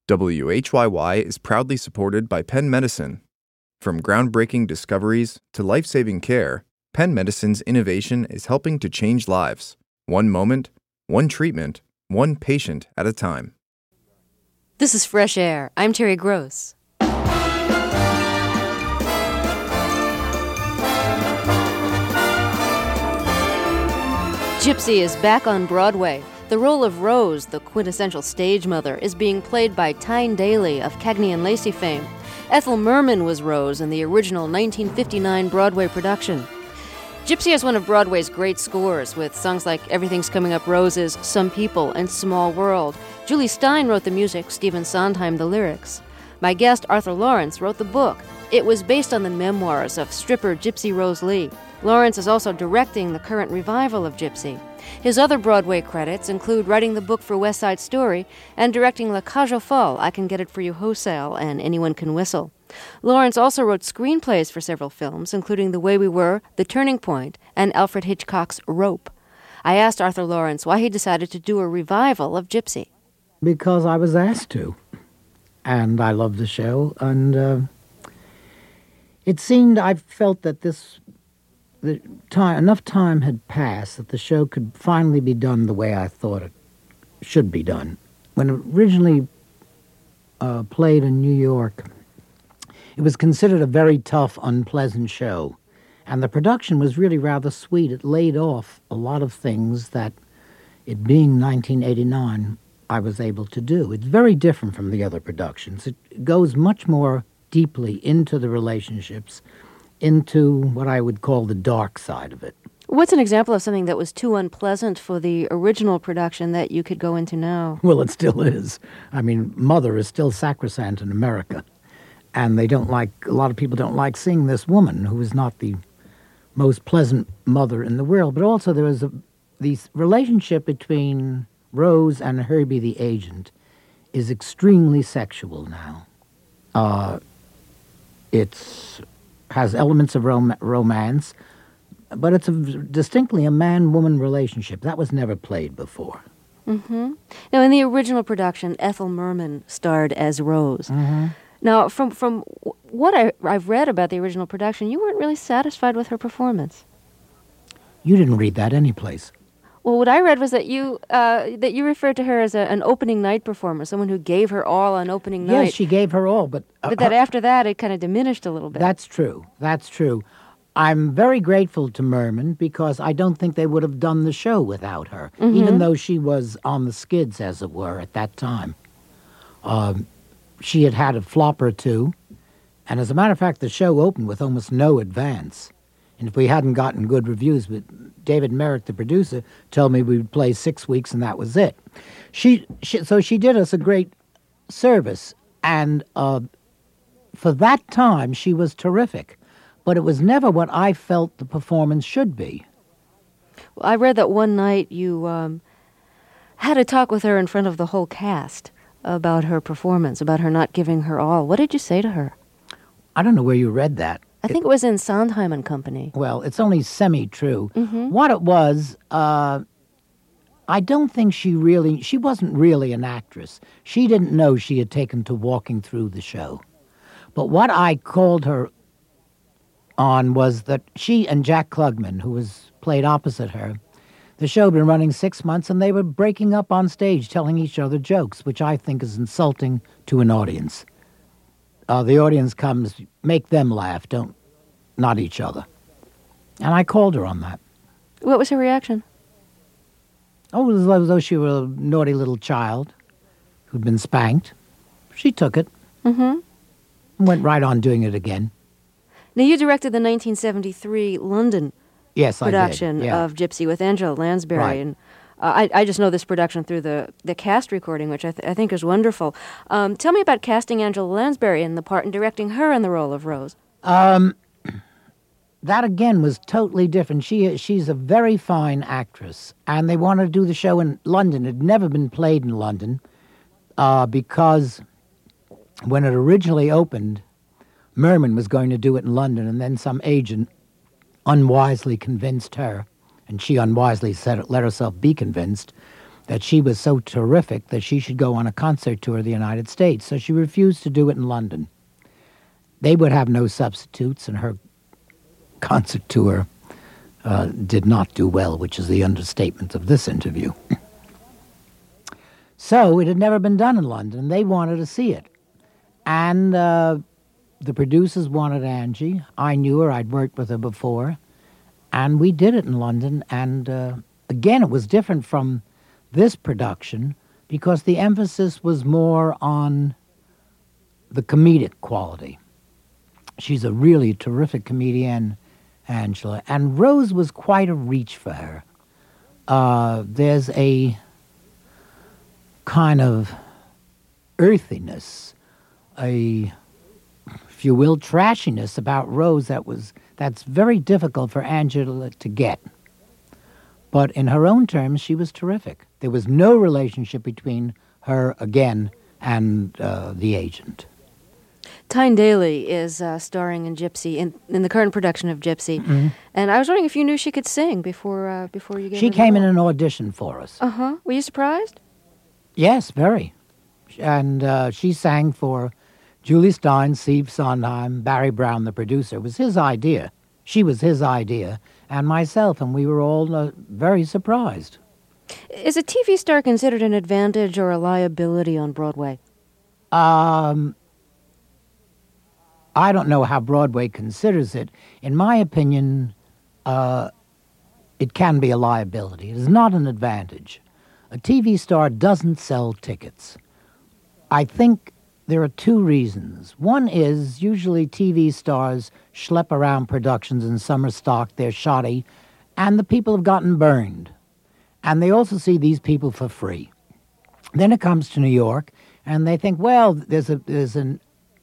WHYY is proudly supported by Penn Medicine. From groundbreaking discoveries to life-saving care, Penn Medicine's innovation is helping to change lives, one moment, one treatment, one patient at a time. This is Fresh Air. I'm Terry Gross. Gypsy is back on Broadway. The role of Rose, the quintessential stage mother, is being played by Tyne Daly of Cagney and Lacey fame. Ethel Merman was Rose in the original 1959 Broadway production. Gypsy has one of Broadway's great scores, with songs like Everything's Coming Up Roses, Some People, and Small World. Julie Stein wrote the music, Stephen Sondheim the lyrics. My guest, Arthur Lawrence, wrote the book. It was based on the memoirs of stripper Gypsy Rose Lee. Lawrence is also directing the current revival of Gypsy. His other Broadway credits include writing the book for West Side Story and directing La Cage aux Folles, I Can Get It For You Wholesale, and Anyone Can Whistle. Lawrence also wrote screenplays for several films, including The Way We Were, The Turning Point, and Alfred Hitchcock's Rope. I asked Arthur Lawrence why he decided to do a revival of Gypsy. Because I was asked to, and I loved the show, and it seemed, I felt that enough time had passed that the show could finally be done the way I thought it should be done. When it originally played in New York, it was considered a very tough, unpleasant show, and the production was really rather sweet. It laid off a lot of things that, it being 1989, I was able to do. It's very different from the other productions. It goes much more deeply into the relationships, into what I would call the dark side of it. What's an example of something that was too unpleasant for the original production that you could go into now? Well, it still is. I mean, Mother is still sacrosanct in America, and a lot of people don't like seeing this woman who is not the most pleasant mother in the world. But also there is the relationship between Rose and Herbie the agent is extremely sexual now. It's has elements of romance, but it's distinctly a man-woman relationship. That was never played before. Mm-hmm. Now, in the original production, Ethel Merman starred as Rose. Mm-hmm. Now, from what I've read about the original production, you weren't really satisfied with her performance. You didn't read that anyplace. Well, what I read was that you referred to her as an opening night performer, someone who gave her all on opening night. Yes, she gave her all, but that after that it kind of diminished a little bit. That's true. I'm very grateful to Merman because I don't think they would have done the show without her, even though she was on the skids, as it were, at that time. She had a flop or two, and as a matter of fact, the show opened with almost no advance. And if we hadn't gotten good reviews, but David Merrick, the producer, told me we would play 6 weeks and that was it. So she did us a great service, and for that time, she was terrific. But it was never what I felt the performance should be. Well, I read that one night you had a talk with her in front of the whole cast about her performance, about her not giving her all. What did you say to her? I don't know where you read that. I think it was in Sondheim and Company. Well, it's only semi-true. Mm-hmm. What it was, I don't think she wasn't really an actress. She didn't know she had taken to walking through the show. But what I called her on was that she and Jack Klugman, who was played opposite her, the show had been running 6 months, and they were breaking up on stage, telling each other jokes, which I think is insulting to an audience. The audience comes, make them laugh, not each other. And I called her on that. What was her reaction? Oh, it was as though she were a naughty little child who'd been spanked. She took it. Mm-hmm. And went right on doing it again. Now, you directed the 1973 London production of Gypsy with Angela Lansbury. Right. And I just know this production through the cast recording, which I think is wonderful. Tell me about casting Angela Lansbury in the part and directing her in the role of Rose. That, again, was totally different. She's a very fine actress, and they wanted to do the show in London. It had never been played in London because when it originally opened, Merman was going to do it in London, and then some agent unwisely convinced her, and she unwisely let herself be convinced, that she was so terrific that she should go on a concert tour of the United States. So she refused to do it in London. They would have no substitutes, and her concert tour did not do well, which is the understatement of this interview. So it had never been done in London. They wanted to see it. And the producers wanted Angie. I knew her. I'd worked with her before. And we did it in London. And again, it was different from this production because the emphasis was more on the comedic quality. She's a really terrific comedian, Angela. And Rose was quite a reach for her. There's a kind of earthiness, if you will, trashiness about Rose that's very difficult for Angela to get. But in her own terms, she was terrific. There was no relationship between her, again, and the agent. Tyne Daly is starring in Gypsy, in the current production of Gypsy. Mm-hmm. And I was wondering if you knew she could sing before you gave She her the came in role. an audition for us. Uh-huh. Were you surprised? Yes, very. And she sang for Julie Stein, Steve Sondheim, Barry Brown, the producer. It was his idea. She was his idea, and myself, and we were all very surprised. Is a TV star considered an advantage or a liability on Broadway? I don't know how Broadway considers it. In my opinion, it can be a liability. It is not an advantage. A TV star doesn't sell tickets. I think there are two reasons. One is usually TV stars schlep around productions in summer stock, they're shoddy, and the people have gotten burned. And they also see these people for free. Then it comes to New York, and they think, well, there's a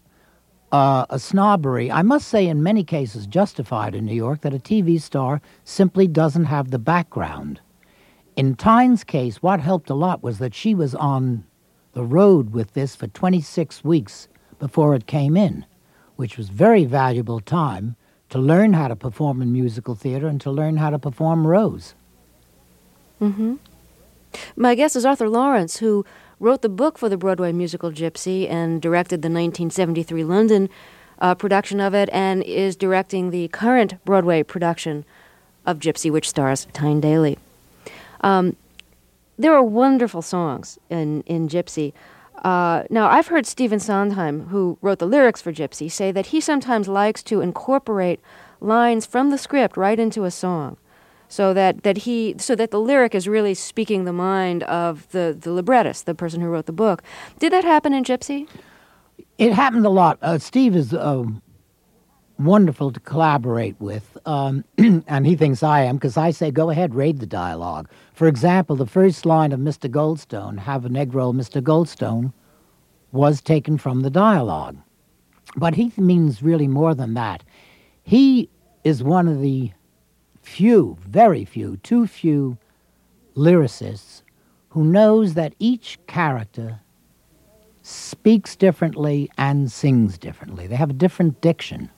snobbery, I must say in many cases justified in New York, that a TV star simply doesn't have the background. In Tyne's case, what helped a lot was that she was on the road with this for 26 weeks before it came in, which was very valuable time to learn how to perform in musical theater and to learn how to perform Rose. Mm-hmm. My guest is Arthur Lawrence, who wrote the book for the Broadway musical Gypsy and directed the 1973 London production of it, and is directing the current Broadway production of Gypsy, which stars Tyne Daly. There are wonderful songs in Gypsy. Now, I've heard Stephen Sondheim, who wrote the lyrics for Gypsy, say that he sometimes likes to incorporate lines from the script right into a song, so that the lyric is really speaking the mind of the librettist, the person who wrote the book. Did that happen in Gypsy? It happened a lot. Steve is wonderful to collaborate with, and he thinks I am, because I say, go ahead, read the dialogue. For example, the first line of Mr. Goldstone, have an egg roll, Mr. Goldstone, was taken from the dialogue. But he means really more than that. He is one of the few, very few, too few lyricists who knows that each character speaks differently and sings differently. They have a different diction.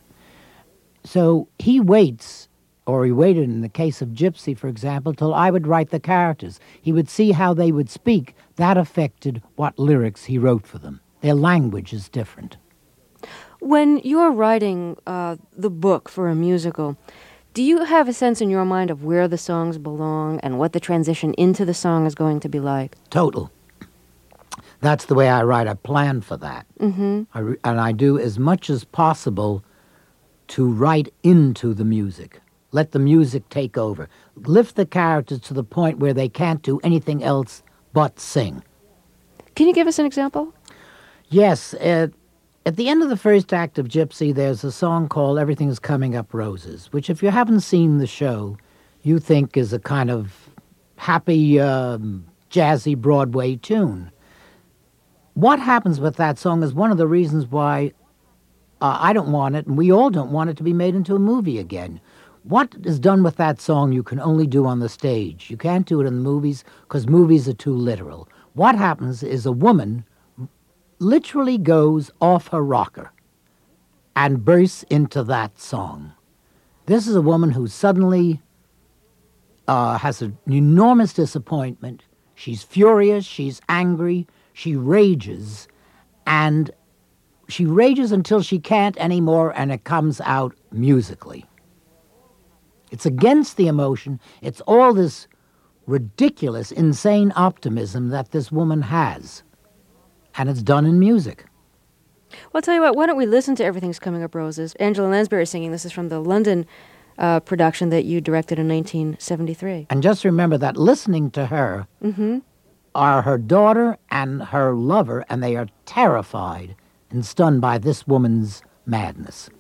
So he waits, or he waited in the case of Gypsy, for example, till I would write the characters. He would see how they would speak. That affected what lyrics he wrote for them. Their language is different. When you're writing the book for a musical, do you have a sense in your mind of where the songs belong and what the transition into the song is going to be like? Total. That's the way I write. I plan for that. Mm-hmm. And I do as much as possible to write into the music. Let the music take over. Lift the characters to the point where they can't do anything else but sing. Can you give us an example? Yes. At the end of the first act of Gypsy, there's a song called Everything's Coming Up Roses, which if you haven't seen the show, you think is a kind of happy, jazzy Broadway tune. What happens with that song is one of the reasons why I don't want it, and we all don't want it to be made into a movie again. What is done with that song you can only do on the stage. You can't do it in the movies because movies are too literal. What happens is a woman literally goes off her rocker and bursts into that song. This is a woman who suddenly has an enormous disappointment. She's furious, she's angry, she rages, and she rages until she can't anymore, and it comes out musically. It's against the emotion. It's all this ridiculous, insane optimism that this woman has. And it's done in music. Well, I'll tell you what, why don't we listen to Everything's Coming Up Roses? Angela Lansbury singing. This is from the London production that you directed in 1973. And just remember that listening to her are her daughter and her lover, and they are terrified and stunned by this woman's madness.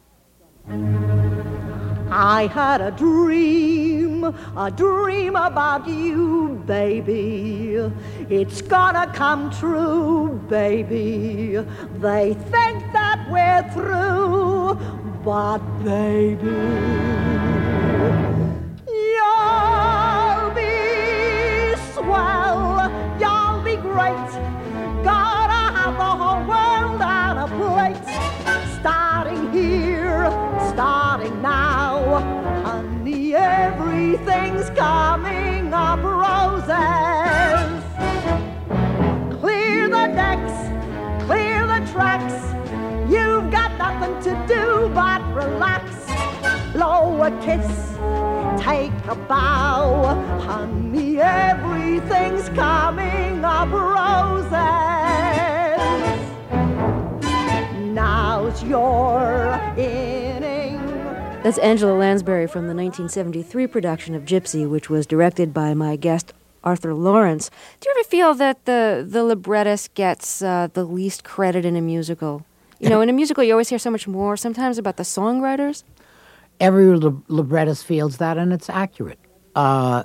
I had a dream about you, baby. It's gonna come true, baby. They think that we're through, but baby, you'll be swell, you'll be great. Gonna have the whole world on a plate. Starting here, starting now, honey, everything's coming up roses. Clear the decks, clear the tracks. You've got nothing to do but relax. Blow a kiss, take a bow, honey, everything's coming up roses. Now's your inning. That's Angela Lansbury from the 1973 production of Gypsy, which was directed by my guest, Arthur Lawrence. Do you ever feel that the librettist gets the least credit in a musical? You know, in a musical, you always hear so much more, sometimes about the songwriters. Every librettist feels that, and it's accurate. No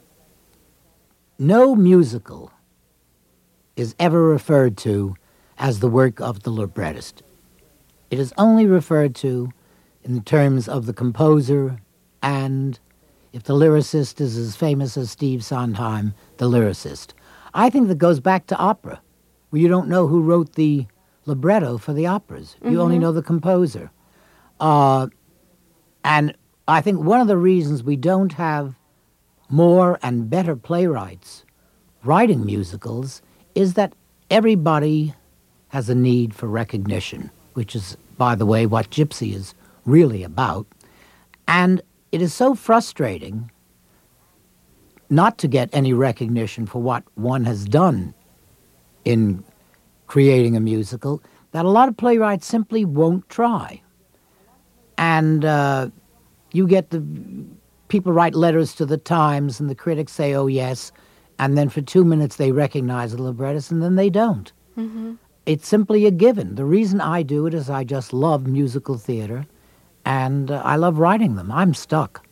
musical is ever referred to as the work of the librettist. It is only referred to in terms of the composer, and if the lyricist is as famous as Steve Sondheim, the lyricist. I think that goes back to opera, where you don't know who wrote the libretto for the operas. You only know the composer. And I think one of the reasons we don't have more and better playwrights writing musicals is that everybody has a need for recognition, which is, by the way, what Gypsy is really about. And it is so frustrating not to get any recognition for what one has done in creating a musical that a lot of playwrights simply won't try. And you get the people write letters to the Times, and the critics say, oh, yes, and then for 2 minutes they recognize the librettist, and then they don't. It's simply a given. The reason I do it is I just love musical theater, and I love writing them. I'm stuck.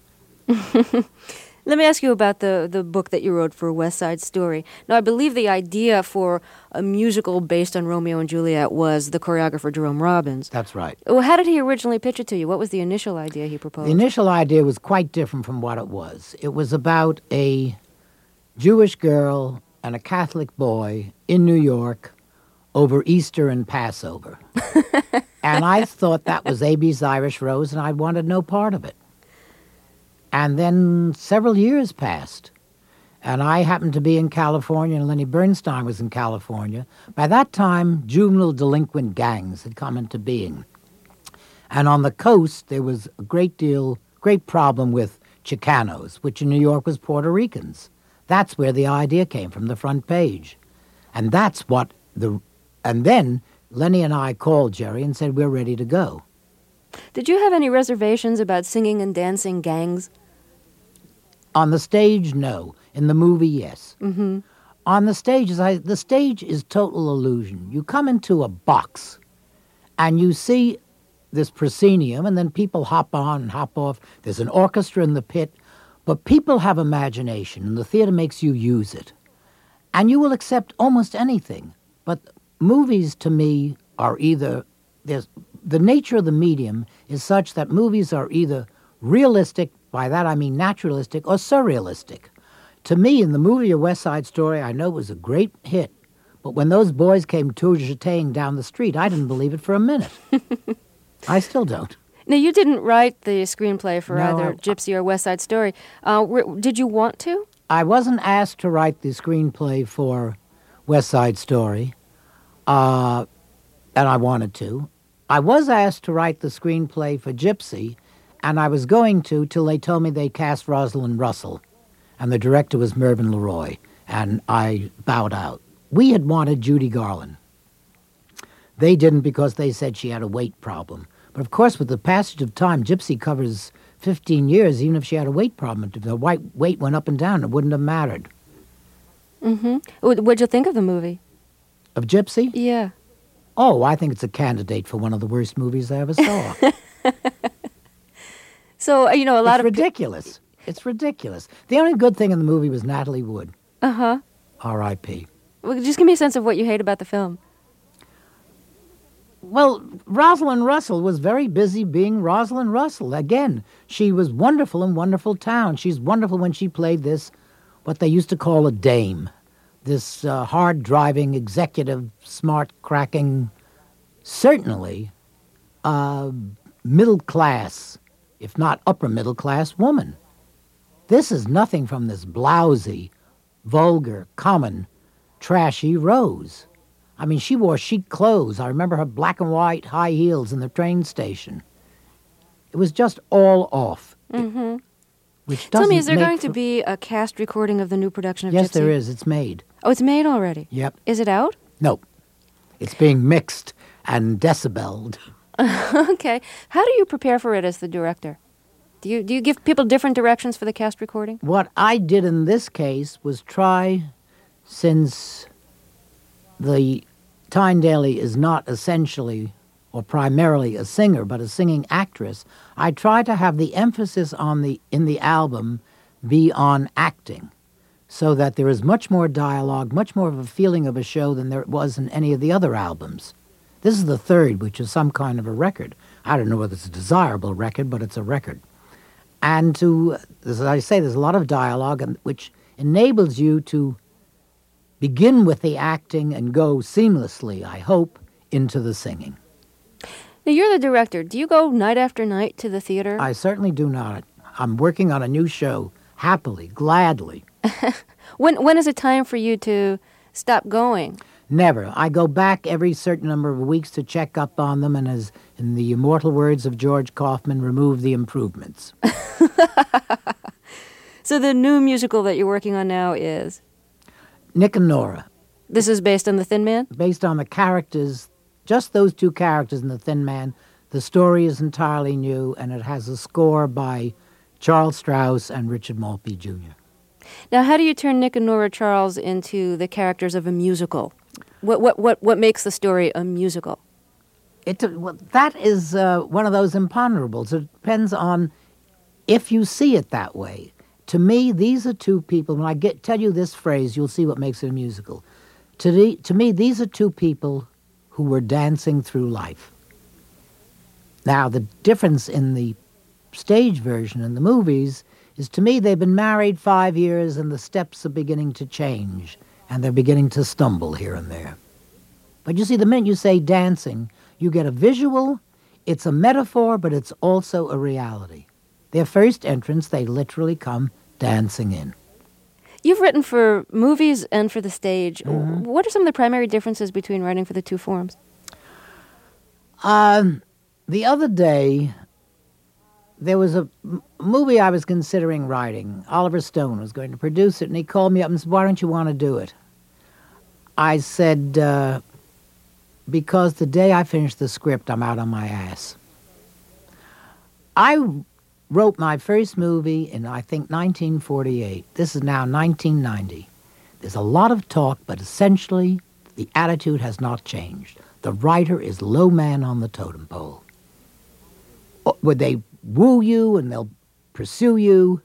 Let me ask you about the book that you wrote for West Side Story. Now, I believe the idea for a musical based on Romeo and Juliet was the choreographer Jerome Robbins. That's right. Well, how did he originally pitch it to you? What was the initial idea he proposed? The initial idea was quite different from what it was. It was about a Jewish girl and a Catholic boy in New York over Easter and Passover. And I thought that was A.B.'s Irish Rose, and I wanted no part of it. And then several years passed, and I happened to be in California, and Lenny Bernstein was in California. By that time, juvenile delinquent gangs had come into being. And on the coast, there was a great problem with Chicanos, which in New York was Puerto Ricans. That's where the idea came from, the front page. And that's what and then Lenny and I called Jerry and said, we're ready to go. Did you have any reservations about singing and dancing gangs? On the stage, no. In the movie, yes. On the stage, the stage is total illusion. You come into a box, and you see this proscenium, and then people hop on and hop off. There's an orchestra in the pit, but people have imagination, and the theater makes you use it. And you will accept almost anything. But movies, to me, are either... The nature of the medium is such that movies are either realistic, by that I mean naturalistic, or surrealistic. To me, in the movie A West Side Story, I know it was a great hit, but when those boys came tour-jeting down the street, I didn't believe it for a minute. I still don't. Now, you didn't write the screenplay for either Gypsy or West Side Story. Did you want to? I wasn't asked to write the screenplay for West Side Story, and I wanted to. I was asked to write the screenplay for Gypsy, and I was going to till they told me they cast Rosalind Russell, and the director was Mervyn LeRoy, and I bowed out. We had wanted Judy Garland. They didn't because they said she had a weight problem. But of course, with the passage of time, Gypsy covers 15 years. Even if she had a weight problem, if the weight went up and down, it wouldn't have mattered. Mm-hmm. What'd you think of the movie? Of Gypsy? Yeah. Oh, I think it's a candidate for one of the worst movies I ever saw. So, a lot It's ridiculous. It's ridiculous. The only good thing in the movie was Natalie Wood. Uh-huh. R.I.P. Well, just give me a sense of what you hate about the film. Well, Rosalind Russell was very busy being Rosalind Russell. Again, she was wonderful in Wonderful Town. She's wonderful when she played this, what they used to call a dame. This hard-driving, executive, smart-cracking, certainly middle-class, if not upper-middle-class woman. This is nothing from this blousy, vulgar, common, trashy Rose. I mean, she wore chic clothes. I remember her black and white high heels in the train station. It was just all off. Mm-hmm. Which Tell me, doesn't is there make going to be a cast recording of the new production of Yes, Gypsy? there is. It's made. Oh, it's made already? Yep. Is it out? No. It's being mixed and decibeled. Okay. How do you prepare for it as the director? Do you give people different directions for the cast recording? What I did in this case was try, since the Tyne Daly is not essentially or primarily a singer, but a singing actress, I try to have the emphasis in the album be on acting, so that there is much more dialogue, much more of a feeling of a show than there was in any of the other albums. This is the third, which is some kind of a record. I don't know whether it's a desirable record, but it's a record. And as I say, there's a lot of dialogue, which enables you to begin with the acting and go seamlessly, I hope, into the singing. Now, you're the director. Do you go night after night to the theater? I certainly do not. I'm working on a new show, happily, gladly. When is it time for you to stop going? Never. I go back every certain number of weeks to check up on them, and as in the immortal words of George Kaufman, remove the improvements. So the new musical that you're working on now is? Nick and Nora. This is based on The Thin Man? Based on the characters, just those two characters in The Thin Man. The story is entirely new, and it has a score by Charles Strauss and Richard Maltby Jr. Now, how do you turn Nick and Nora Charles into the characters of a musical? What makes the story a musical? That is one of those imponderables. It depends on if you see it that way. To me, these are two people. When I tell you this phrase, you'll see what makes it a musical. To me, these are two people who were dancing through life. Now, the difference in the stage version and the movies is, to me, they've been married 5 years and the steps are beginning to change and they're beginning to stumble here and there. But you see, the minute you say dancing, you get a visual, it's a metaphor, but it's also a reality. Their first entrance, they literally come dancing in. You've written for movies and for the stage. Mm-hmm. What are some of the primary differences between writing for the two forms? The other day, there was a movie I was considering writing. Oliver Stone was going to produce it, and he called me up and said, "Why don't you want to do it?" I said, because the day I finish the script, I'm out on my ass. I wrote my first movie in, I think, 1948. This is now 1990. There's a lot of talk, but essentially, the attitude has not changed. The writer is low man on the totem pole. Would they woo you and they'll pursue you?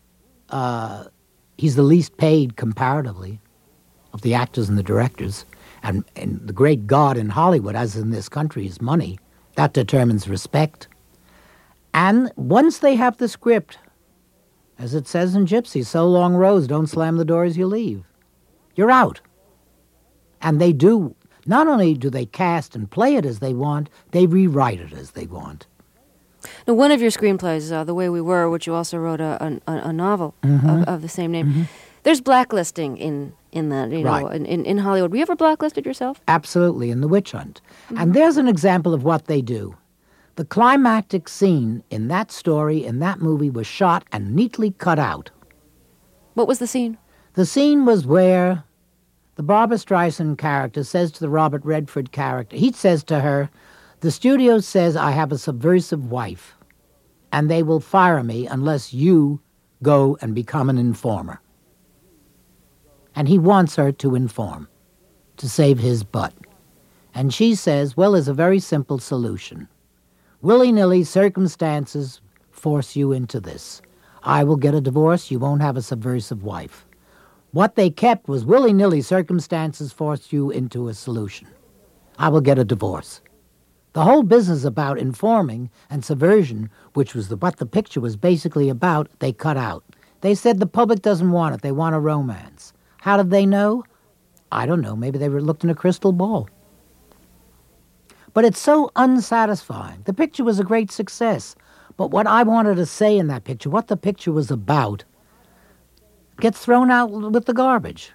He's the least paid comparatively of the actors and the directors. And the great god in Hollywood, as in this country, is money. That determines respect. And once they have the script, as it says in Gypsy, so long Rose, don't slam the door as you leave. You're out. And they do. Not only do they cast and play it as they want, they rewrite it as they want. Now, one of your screenplays, The Way We Were, which you also wrote a novel Mm-hmm. of the same name, There's blacklisting in that, you know, Right. in Hollywood. Were you ever blacklisted yourself? Absolutely, in The Witch Hunt. And there's an example of what they do. The climactic scene in that story, in that movie, was shot and neatly cut out. What was the scene? The scene was where the Barbara Streisand character says to the Robert Redford character, he says to her, the studio says I have a subversive wife, and they will fire me unless you go and become an informer. And he wants her to inform, to save his butt. And she says, well, there's a very simple solution. Willy-nilly circumstances force you into this. I will get a divorce, you won't have a subversive wife. What they kept was willy-nilly circumstances forced you into a solution. I will get a divorce. The whole business about informing and subversion, which was what the picture was basically about, they cut out. They said the public doesn't want it, they want a romance. How did they know? I don't know, maybe they looked in a crystal ball. But it's so unsatisfying. The picture was a great success. But what I wanted to say in that picture, what the picture was about, gets thrown out with the garbage.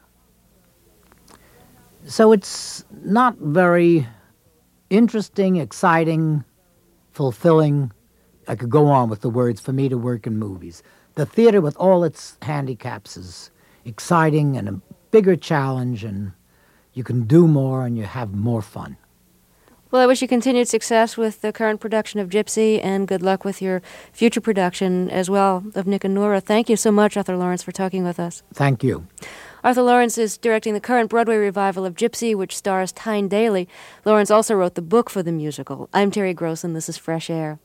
So it's not very interesting, exciting, fulfilling. I could go on with the words for me to work in movies. The theater with all its handicaps is exciting and a bigger challenge, and you can do more and you have more fun. Well, I wish you continued success with the current production of Gypsy, and good luck with your future production as well of Nick and Nora. Thank you so much, Arthur Lawrence, for talking with us. Thank you. Arthur Lawrence is directing the current Broadway revival of Gypsy, which stars Tyne Daly. Lawrence also wrote the book for the musical. I'm Terry Gross, and this is Fresh Air.